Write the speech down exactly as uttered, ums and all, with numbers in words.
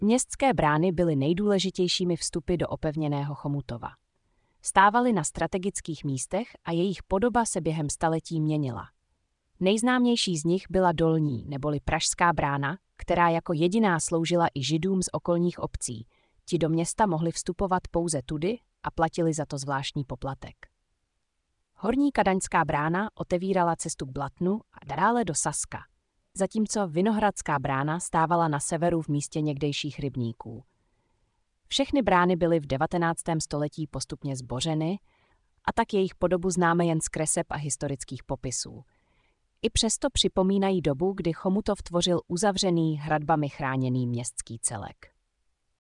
Městské brány byly nejdůležitějšími vstupy do opevněného Chomutova. Stávaly na strategických místech a jejich podoba se během staletí měnila. Nejznámější z nich byla Dolní neboli Pražská brána, která jako jediná sloužila i Židům z okolních obcí. Ti do města mohli vstupovat pouze tudy a platili za to zvláštní poplatek. Horní Kadaňská brána otevírala cestu k Blatnu a dále do Saska, zatímco Vinohradská brána stávala na severu v místě někdejších rybníků. Všechny brány byly v devatenáctém století postupně zbořeny a tak jejich podobu známe jen z kreseb a historických popisů. I přesto připomínají dobu, kdy Chomutov tvořil uzavřený, hradbami chráněný městský celek.